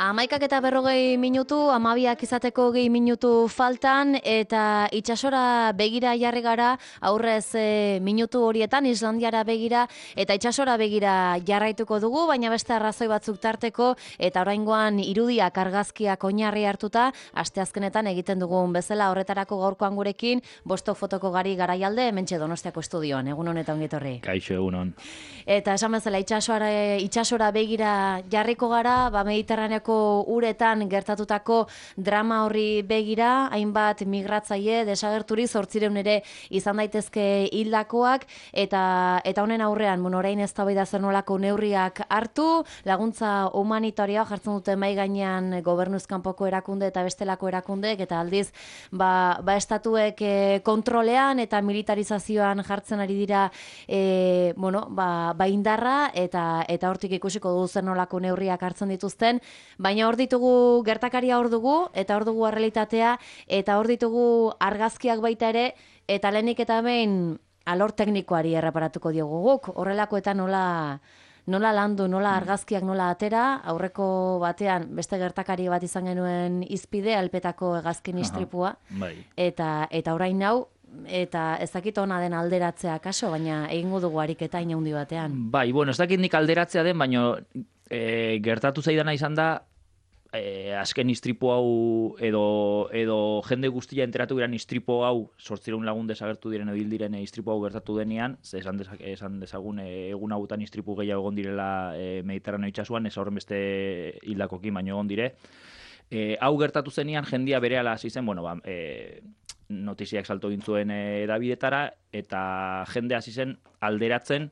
11:40 minutu, 12 izateko 2 minutu faltan, eta itsasora begira jarri gara, aurrez minutu horietan, Islandiara begira, eta itsasora begira jarraituko dugu, baina beste arrazoi batzuk tarteko, eta oraingoan irudiak argazkiak oinarri hartuta, asteazkenetan egiten dugun bezala horretarako gaurkoan gurekin, Bostok fotoko Gari Garaialde, hementxe Donostiako estudioan, egun honetan ongi etorri. Kaixo, egunon. Eta esan bezala itsasora begira jarriko gara, Mediterraneoko uretan gertatutako drama horri begira, hainbat migratzaile desagerturi 800 ere izan daitezke hildakoak, eta honen aurrean, orain eztabaida zer nolako neurriak hartu, laguntza humanitarioa jartzen dute mahai gainean gobernuz kanpoko erakunde eta bestelako erakundeek, eta aldiz estatuek kontrolean eta militarizazioan jartzen ari dira indarra, eta hortik ikusiko dugu zer nolako neurriak hartzen dituzten, baina hor ditugu gertakaria hor dugu, eta hor dugu realitatea, eta hor ditugu argazkiak baita ere, eta lehenik eta behin alor teknikoari erreparatuko diogu guk, horrelakoetan nola landu, nola argazkiak nola atera, aurreko batean beste gertakari bat izan genuen izpide, Alpetako hegazkin istripua, eta orain hau, eta ez dakit ona den alderatzea kaso, baina egingo dugu ariketa inaundi batean. Bai, ez dakit nik alderatzea den, baina gertatu zaidana izan da, azken istripu hau edo jende guztia enteratu diren istripu hau, 800 lagun desagertu diren edo hil diren istripu hau gertatu denean, esan dezagun egun hauetan istripu gehiago egon direla Mediterraneo itsasuan, ez horren beste hildakokin baino egon dire. Hau gertatu zenean jendia berehala hasi zen, notiziak salto egin zuen edabidetara, eta jende hasi zen alderatzen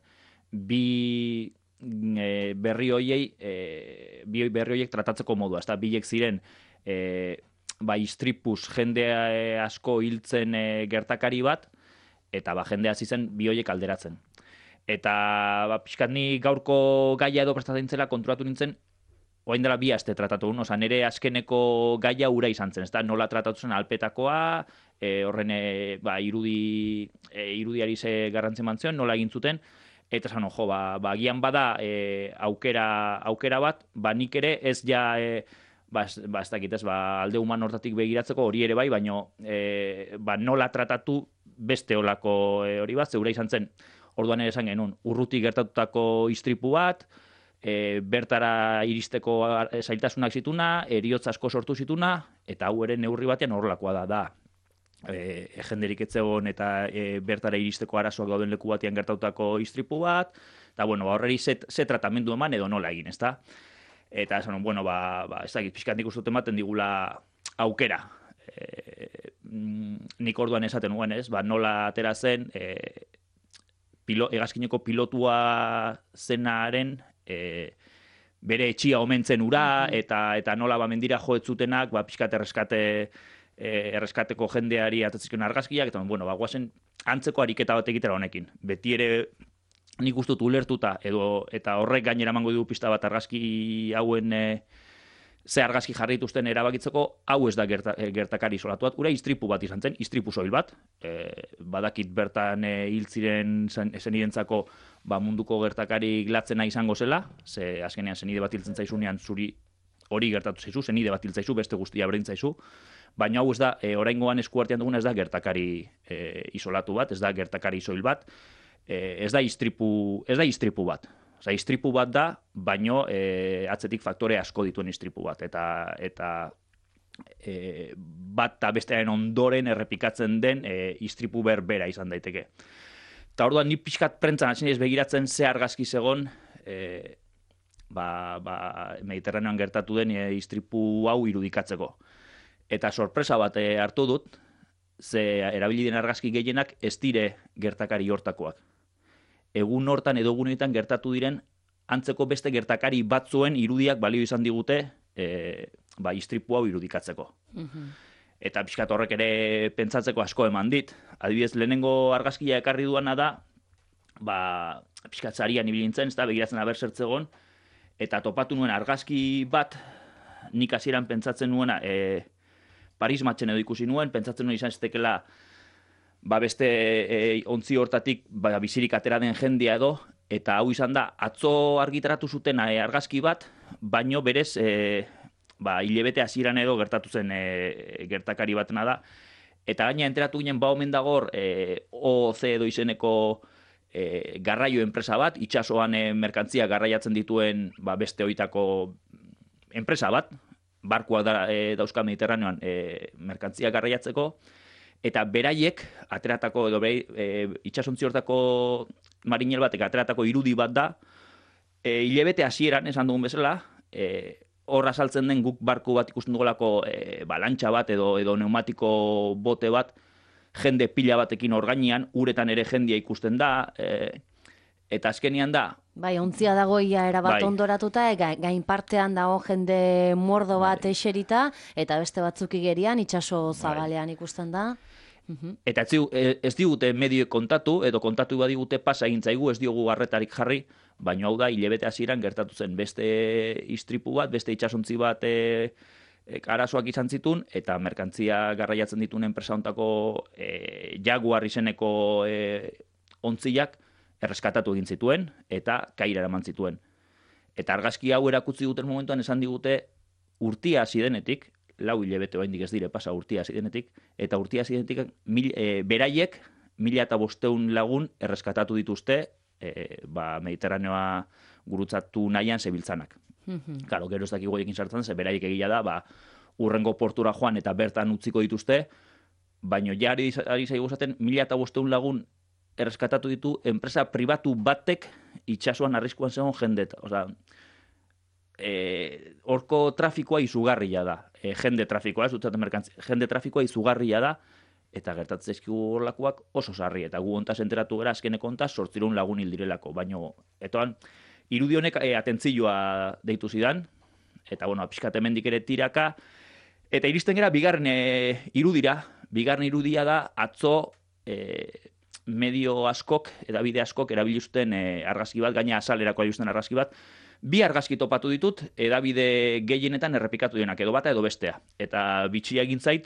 bi berri horiek tratatzeko modua. Ezta bilek ziren istripuz jende asko hiltzen gertakari bat, eta jende hasi zen bi horiek alderatzen. Eta pixkat ni gaurko gaia edo prestatzen zela konturatu nintzen, orain dela 2 aste tratatu duen, nire azkeneko gaia ura izan zen, ezta nola tratatu zen Alpetakoa, horren irudiari ze garrantzi eman zion, nola egin zuten, eta esan, agian bada aukera bat, nik ere ez ja, ez dakit ez, alde human hortatik begiratzeko hori ere bai, baina nola tratatu beste olako hori bat, zeura izan zen, orduan ere esan genuen, urrutik gertatutako istripu bat, bertara iristeko zailtasunak zituna, heriotza asko sortu zituna, eta hau ere neurri batean horrelakoa da. Jenderik etzegon eta bertara iristeko arazoak dauden leku batean gertatutako istripu bat, eta horreri ze tratamendu eman edo nola egin, ezta? Eta esan, ez dakit, pixkantik uste ematen digula aukera. Nik orduan esaten nuen, ez? Nola atera zen, hegazkineko pilotua zenaren bere etxia omentzen ura, eta nola mendira joetzutenak, pixkat erreskateko jendeari atatzizkion argazkiak, eta guazen antzeko ariketa bat egitera honekin. Beti ere nik ustut ulertuta, eta horrek gainera emango dugu pista bat argazki hauen ze argazki jarri dituzten erabakitzeko, hau ez da gertakari isolatu bat, ura istripu bat izan zen, istripu soil bat, badakit bertan hil ziren zenidentzako munduko gertakari glatzena izango zela, ze azkenean zenide bat hiltzen zaizunean zuri hori gertatu zaizu, zenide bat hiltzaizu, beste guztia berintzaizu, baina hau ez da, oraingoan eskuartean duguna ez da gertakari isolatu bat, ez da gertakari soil bat, ez da istripu bat. Osa, istripu bat da, baino atzetik faktore asko dituen istripu bat. Eta bat eta bestearen ondoren errepikatzen den istripu berbera izan daiteke. Eta orduan, ni pixkat prentzan hasi ez begiratzen ze argazki zegon Mediterraneoan gertatu den istripu hau irudikatzeko. Eta sorpresa bat hartu dut, ze erabili den argazki gehienak ez dire gertakari hortakoak. Egun hortan edo egunetan gertatu diren antzeko beste gertakari batzuen irudiak balio izan digute istripu hau irudikatzeko. Eta pixkat horrek ere pentsatzeko asko eman dit. Adibidez, lehenengo argazkia ekarri duana da, pixkat zarian ibilintzen, ez da, begiratzen aber zertzegon, eta topatu nuen argazki bat, nik hasieran pentsatzen nuena, Paris matchen edo ikusi nuen, pentsatzen nuen izan zitekela beste ontzi hortatik bizirik atera den jendea edo, eta hau izan da, atzo argitaratu zuten argazki bat, baino berez hilebete hasieran edo gertatu zen gertakari batena da. Eta gaina enteratu ginen omen dagor OOC edo izeneko garraio enpresa bat, itsasoan merkantzia garraiatzen dituen beste hoitako enpresa bat, barkuak dauzka Mediterraneoan merkantzia garraiatzeko, eta beraiek ateratako, edo itsasontzi hortako marinel batek ateratako irudi bat da, hilebete hasieran, esan dugun bezala, hor azaltzen den guk barku bat ikusten dugulako lantxa bat edo pneumatiko bote bat, jende pila batekin hor gainean, uretan ere jendia ikusten da, eta azkenian da... Bai, ontzia dago ia erabat ondoratuta, gain partean dago jende mordo bat eserita, eta beste batzuk igerian, itsaso zabalean ikusten da. Eta ez digute medioek kontatu, edo kontatu badigute pasa egin zaigu, ez diogu harretarik jarri, baina hau da, hilebete hasieran gertatu zen beste istripu bat, beste itsasontzi bat arazoak izan zitun, eta merkantzia garraiatzen dituen enpresa hontako Jaguar izeneko ontziak erreskatatu egin zituen, eta kaira eraman zituen. Eta argazki hau erakutsi duten momentuan esan digute urtia hasi denetik, 4 hilabete oraindik ez dire pasa urtia hasi denetik, eta urtia hasi denetik beraiek 1500 lagun erreskatatu dituzte Mediterraneoa gurutzatu nahian zebiltzanak. Claro, gero ez dakigu hoiekin sartzen, ze beraiek egia da, urrengo portura joan eta bertan utziko dituzte, baino ja ari zaigu esaten 1500 lagun erreskatatu ditu enpresa pribatu batek itsasoan arriskuan zegoen jendet. Osea, horko trafikoa izugarria da. Jende trafikoa, jende trafikoa izugarria da, eta gertatzen zaizkigu horlakoak oso sarri. Eta gu hontaz enteratu gara azkeneko hontaz 800 lagun hil direlako. Baino, etoan, irudi honek atentzioa deitu zidan, eta, pixkat hemendik ere tiraka, eta iristen gara bigarren irudira. Bigarren irudia da, atzo medio askok, eta bide askok, erabili zuten argazki bat, gaina azalerako zuten argazki bat, 2 argazki topatu ditut, edabide gehienetan errepikatu denak, edo bata edo bestea. Eta bitxia egin zait,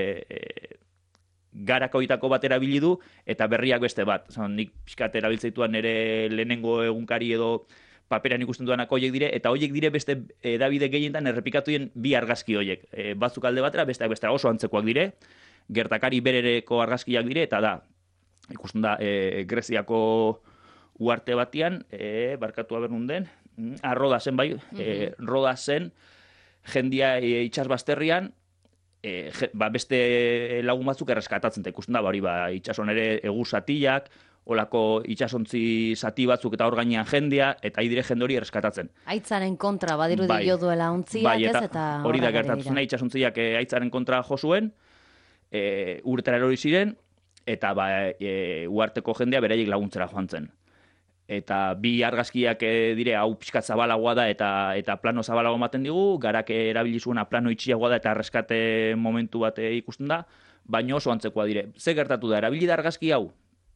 garakoitako bat erabili du, eta berriak beste bat. Nik pixkat erabiltzeituan nire lehenengo egunkari edo paperan ikusten duanak hoiek dire, eta hoiek dire beste edabide gehienetan errepikatu den 2 argazki hoiek. Batzuk alde batera, besteak bestea oso antzekoak dire, gertakari berereko argazkiak dire, eta da, ikusten da, Greziako uarte batian, barkatu abernun den, Rodasen bai, Rodasen, jendia itxasbazterrian, beste lagun batzuk erreskatatzen, eta ikusten da, itxason ere egu zatiak, olako itxasontzi zati batzuk eta hor gainean jendia, eta idire jende hori erreskatatzen. Aitzaren kontra, badiru dio duela ontziak, ez? Eta hori da gertatzen, itxasontziak aitzaren kontra jo zuen, urtera erori ziren, eta uarteko jendea beraiek laguntzera joan zen. Eta 2 argazkiak dire, hau pixkat zabalagoa da eta plano zabalago ematen digu, garak erabili zuena plano itxiagoa da eta erreskate momentu bat ikusten da, baina oso antzekoa dire. Ze gertatu da, erabili da argazki hau,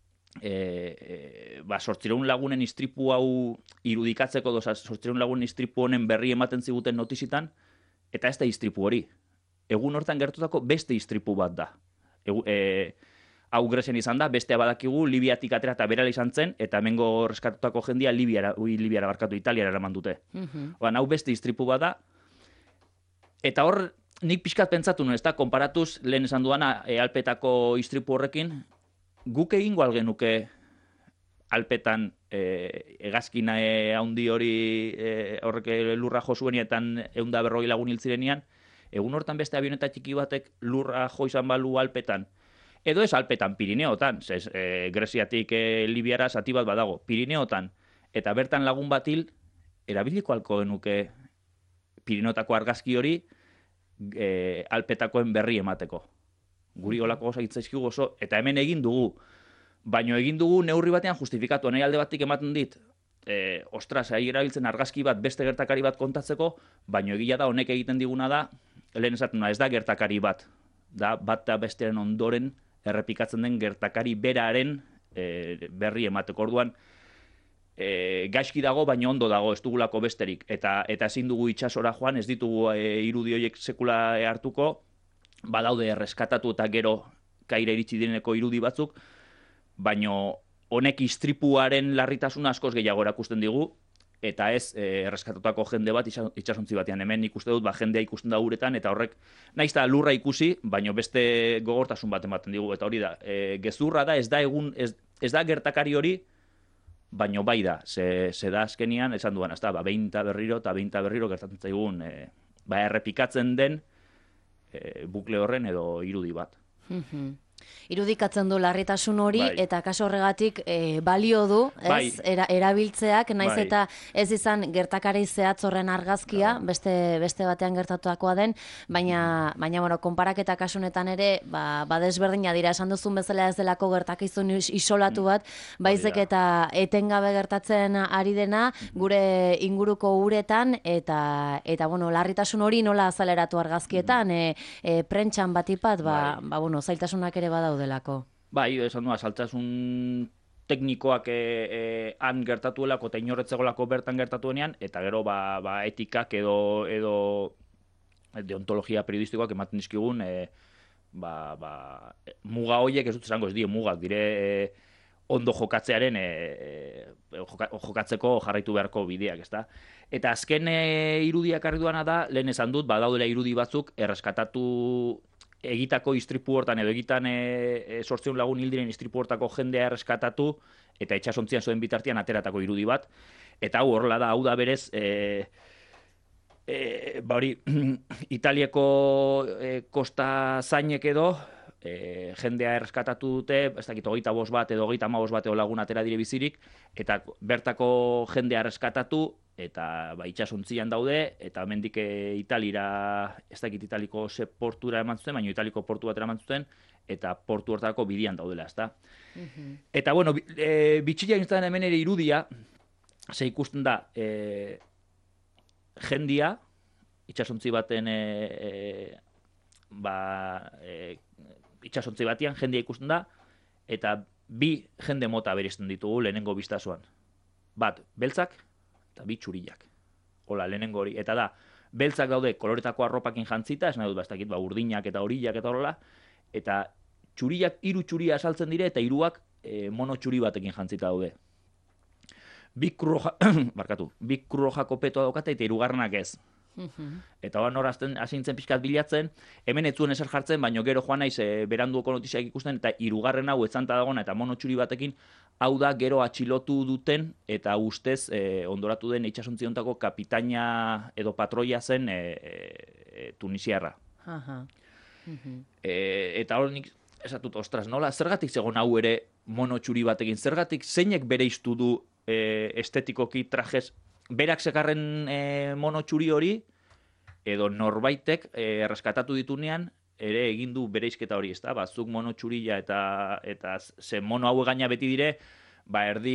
800 lagunen istripu hau irudikatzeko, 800 lagunen istripu honen berri ematen ziguten notizitan, eta ez da istripu hori. Egun hortan gertutako beste istripu bat da. Hau Grezian izan da, bestea badakigu, Libiatik atera eta berala izan zen, eta hemengo reskatutako jendia Libiara barkatu, Italiara eraman dute. Hau beste istripu bat da, eta hor, nik pixkat pentsatu nuen, ez da, konparatuz, lehen esan duana, Alpetako istripu horrekin, guk egingo algenuke Alpetan hegazkina haundi hori horrek lurra jo zuenietan 140 lagun hil zirenean, egun hortan beste avioneta txiki batek lurra jo izan balu Alpetan, edo ez Alpetan, Pirineotan, Greziatik Libiara zati bat badago, Pirineotan, eta bertan lagun bat hil, erabiliko halko genuke Pirineotako argazki hori Alpetakoen berri emateko. Guri holako goza hitzaizkigu oso, eta hemen egin dugu, baino egin dugu neurri batean justifikatu, nahi alde batik ematen dit, ostras, ahi erabiltzen argazki bat, beste gertakari bat kontatzeko, baino egia da honek egiten diguna da, lehen esaten ez da gertakari bat, da bat da bestearen ondoren errepikatzen den gertakari beraren berri emateko. Orduan, gaizki dago, baina ondo dago, ez dugulako besterik, eta ezin dugu itsasora joan, ez ditugu irudi horiek sekula hartuko, badaude erreskatatu eta gero kaira iritsi direneko irudi batzuk, baino honek istripuaren larritasuna askoz gehiago erakusten digu, eta ez erreskatutako jende bat itsasontzi batean. Hemen ikuste dut, jendea ikusten da uretan, eta horrek, nahiz da lurra ikusi, baino beste gogortasun bat ematen digu, eta hori da, gezurra da, ez da gertakari hori, baino bai da, ze da azkenian, esan duan, ez da, behin eta berriro gertatzen zaigun, errepikatzen den bukle horren edo irudi bat. Irudikatzen du larritasun hori, eta kaso horregatik balio du, ez, erabiltzeak, naiz eta ez izan gertakari zehatz horren argazkia, beste batean gertatuakoa den, baina bueno, konparaketa kasunetan ere, desberdina dira, esan duzun bezala ez delako gertakizun isolatu bat, baizik eta etengabe gertatzen ari dena, gure inguruko uretan, eta bueno, larritasun hori nola azaleratu argazkietan, prentxan batipat, bueno, zailtasunak ere badaudelako. Bai, esan du, saltasun teknikoak han gertatuelako eta inorretzegolako bertan gertatuenean, eta gero etikak edo deontologia periodistikoak ematen dizkigun muga horiek ez dut esango, ez die mugak dire ondo jokatzearen jokatzeko jarraitu beharko bideak, ezta? Eta azken irudiak argi duana da, lehen esan dut, badaudela irudi batzuk erreskatatu egitako istripu hortan edo egitan 800 lagun hil diren istripu hortako jendea erreskatatu eta itsasontzian zuen bitartean ateratako irudi bat. Eta hau horrela da, hau da berez Italiako kosta zainek edo jendea erreskatatu dute, ez dakit 25 bat edo 35 bat edo lagun atera dire bizirik, eta bertako jendea erreskatatu eta itsasontzian daude, eta hemendik Italira, ez dakit Italiko ze portura eman zuten, baina Italiko portu batera eman zuten, eta portu hortako bidian daudela, ezta? Eta, bueno, bitxila gintzen hemen ere irudia, ze ikusten da, jendia, itsasontzi baten, itsasontzi batian jendia ikusten da, eta bi jende mota bereizten ditugu lehenengo bistazoan. Bat, beltzak, eta bi txuriak. Hola, lehenengo hori. Eta da, beltzak daude koloretako arropakin jantzita, ez nahi dut, ez dakit, urdinak eta horillak eta horrela, eta txuriak, 3 txuria asaltzen dire, eta 3ak mono txuri batekin jantzita daude. Bi krujako petoa daukate, eta 3garrenak ez. Eta hor norazten hasintzen pixkat bilatzen, hemen ez zuen eser jartzen, baina gero joan naiz beranduko notiziak ikusten, eta 3garren hau etzanta dagona eta mono txuri batekin, hau da gero atxilotu duten, eta ustez ondoratu den itsasontzi-ontako kapitaina edo patroia zen tunisiarra. Eta hor nik esatut, ostras, nola, zergatik zegoen hau ere mono txuri batekin, zergatik zeinek bereiztu du estetikoki trajes, berak zekarren mono txuri hori, edo norbaitek erreskatatu ditunean, ere egin du bereizketa hori, ezta? Zuk mono txurila eta ze mono hau gaina beti dire, erdi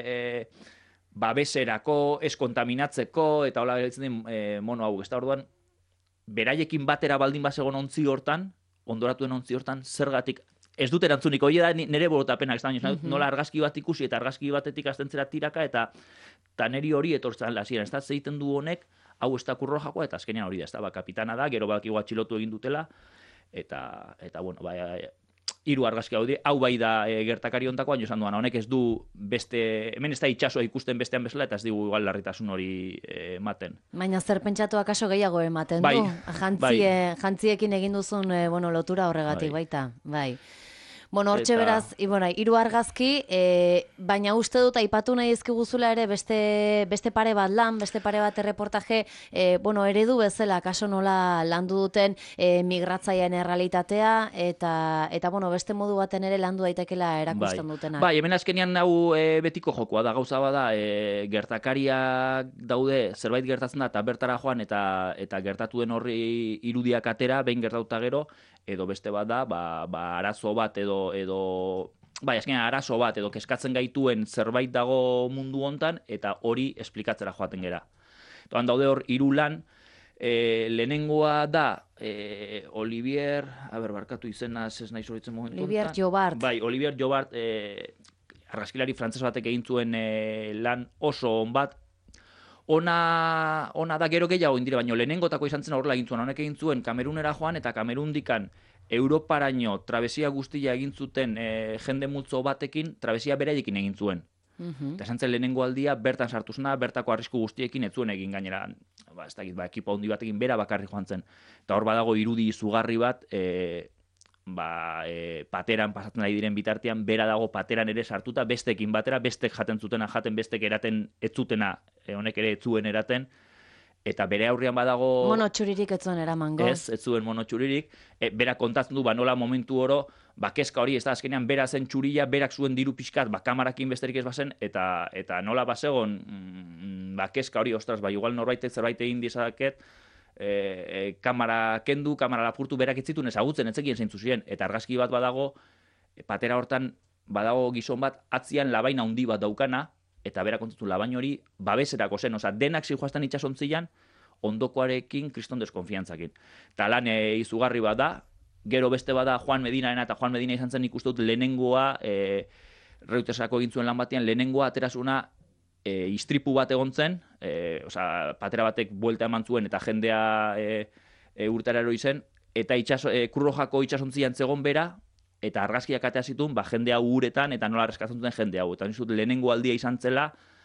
babeserako, ez kontaminatzeko, eta hola gaitzen den mono hau, ezta? Orduan, beraiekin batera baldin bazegon ontzi hortan, ondoratuen ontzi hortan, zergatik, ez dut erantzunik, hori da nire borotapenak, nola argazki bat ikusi eta argazki batetik aztentzera tiraka, eta neri hori etortzen lasieran, ez da, zeiten du honek, hau ez da kurrojakoa, eta azkenean hori da, ez da, kapitana da, gero badakigu atxilotu egin dutela, eta bueno, 3 argazki hau bai da gertakari hontakoa, baina esan duan, honek ez du beste, hemen ez da itsasoa ikusten bestean bezala, eta ez digu igual larritasun hori ematen. Baina zer pentsatu akaso gehiago ematen du? Jantziekin egin duzun lotura horregatik baita, bai. Bueno, hortxe beraz, 3 argazki, baina uste dut aipatu nahi ezkiguzula ere beste pare bat lan, beste pare bat erreportaje, eredu bezala, kaso nola landu duten migratzaileen errealitatea, eta beste modu baten ere landu daitekela erakusten dutenak. Bai, hemen azkenean hau betiko jokoa da, gauza bada, gertakariak daude, zerbait gertatzen da, eta bertara joan, eta gertatu den horri irudiak atera, behin gertatuta gero, edo beste bat da, arazo bat edo azkenean arazo bat edo keskatzen gaituen zerbait dago mundu hontan eta hori esplikatzera joaten gera. Toan daude hor 3 lan, lehenengoa da Olivier, barkatu izena ez nahi zoritzen momentu Olivier Jobart. Bai, Olivier Jobart, argazkilari frantses batek egin zuen lan oso on bat, ona da gero gehiago indire, baina lehenengotako izan zen horrela egin zuen, honek egin zuen Kamerunera joan eta Kamerundikan Europaraino trabesia guztia egin zuten jende multzo batekin, trabesia beraiekin egin zuen. Eta esan zen lehenengo aldia, bertan sartu zena, bertako arrisku guztiekin ez zuen egin gainera, ez dakit, ekipo handi batekin bera bakarrik joan zen. Eta hor badago irudi izugarri bat, pateran pasatzen ari diren bitartean, bera dago pateran ere sartuta, bestekin batera, bestek jaten zutena jaten, bestek eraten ez zutena, honek ere ez zuen eraten, eta bere aurrean badago... Monotxuririk ez zuen eramango. Ez zuen monotxuririk. Bera kontatzen du, nola momentu oro, kezka hori, ez da azkenean bera zen txurila, berak zuen diru pixkat, kamarakin besterik ez bazen, eta nola bazegon, kezka hori, ostras, igual norbaitek zerbait egin dizaket, kamara kendu, kamara lapurtu, berak ez zituen ezagutzen, ez zekien zeintzu ziren, eta argazki bat badago, patera hortan, badago gizon bat, atzian labaina handi bat daukana, eta bera kontzatu labain hori babeserako zen, denak zijoazten itxasontzian, ondokoarekin kriston deskonfiantzakin. Eta lan izugarri bat da, gero beste bada Juan Medinaena, eta Juan Medina izan zen ikusten dut lehenengoa, Reutersako egin zuen lan batean, lehenengoa aterazuna istripu bat egon zen, patera batek buelta eman zuen, eta jendea urtararo izen, eta Krurrojako itxasontzian zegon bera, eta argazkiak atea zituen, jende hau uretan, eta nola arrezkatzen duten jende hau. Eta nizut, lehenengo aldia izan zela,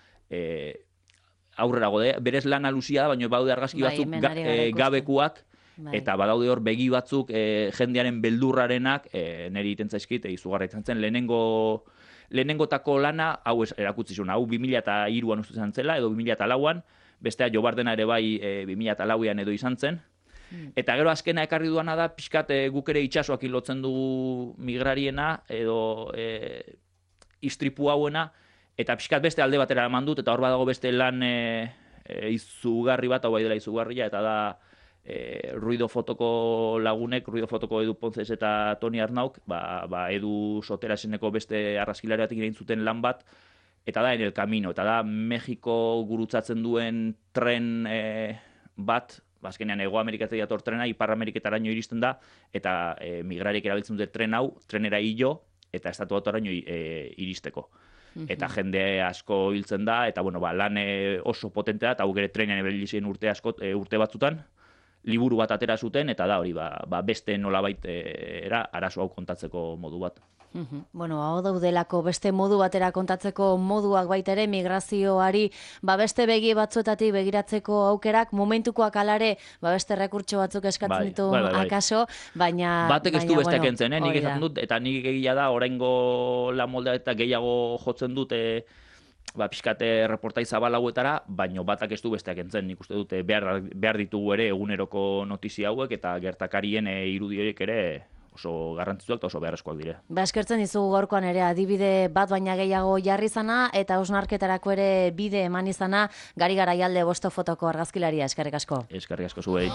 aurrera gode, berez lan alusia da, baina baude argazki batzuk gabekuak, eta badaude hor begi batzuk jendearen beldurrarenak, niri iten zaizkit, izugarra izan zen, lehenengotako lana, hau erakutsi zuen, hau 2002an uste izan zela, edo 2004an, bestea Jobardena ere bai 2004an edo izan zen, eta gero azkena ekarri duana da, pixkat guk ere itxasoak lotzen dugu migrariena, edo istripu hauena, eta pixkat beste alde batera eman dut, eta hor badago beste lan izugarri bat, hau bai dela izugarria, eta da Ruido Fotoko lagunek, Ruido Fotoko Edu Ponces eta Toni Arnauk, Edu Soteraseneko beste argazkilari batekin egin zuten lan bat, eta da En el Camino, eta da Mexiko gurutzatzen duen tren bat, azkenean Hego Amerikatik dator trena, Ipar Ameriketaraino iristen da, eta migrariek erabiltzen dute tren hau, trenera hilo, eta estatu bataraino iristeko. Eta jende asko hiltzen da, eta lan oso potentea, eta hau gere trenean eberilizien urte batzutan, liburu bat atera zuten, eta da hori, beste nolabait arazo hau kontatzeko modu bat. Hau daudelako beste modu batera kontatzeko moduak baita ere, migrazioari beste begi batzuetatik begiratzeko aukerak, momentukoak alare beste rekurtso batzuk eskatzen ditu akaso, baina... Batek ez du besteak entzen, nik ezaten dut, eta nik egia da, oraingo la moldea eta gehiago jotzen dut, pixkate reportai zabal hauetara, baino batak ez du besteak entzen, nik uste dute behar ditugu ere eguneroko notizia hauek, eta gertakarien irudi horiek ere oso garrantzitsuak eta oso beharrezkoak dire. Eskertzen dizugu gaurkoan ere adibide bat baina gehiago jarri izana, eta hausnarketarako ere bide eman izana, Gari Garaialde Bosto Fotoko argazkilaria, eskerrik asko. Eskerrik asko zuei.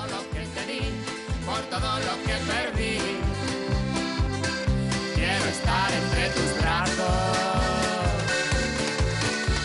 Quiero estar entre tus